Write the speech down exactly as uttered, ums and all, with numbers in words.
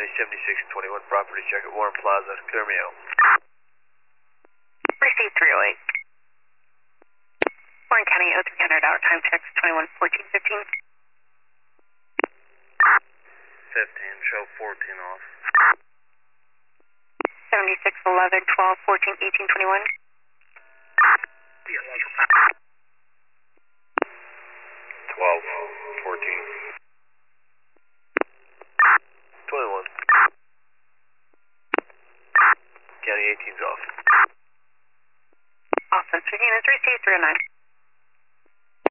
County seventy-six twenty-one, property check at Warren Plaza, clear me out. Received three oh eight. Warren County oh three hundred, hour time checks twenty-one fourteen fifteen. fifteen, show fourteen off. seventy-six eleven, twelve, fourteen, eighteen, twenty-one. twelve, fourteen. twenty-one. County eighteen's off. Awesome. Units received three oh nine.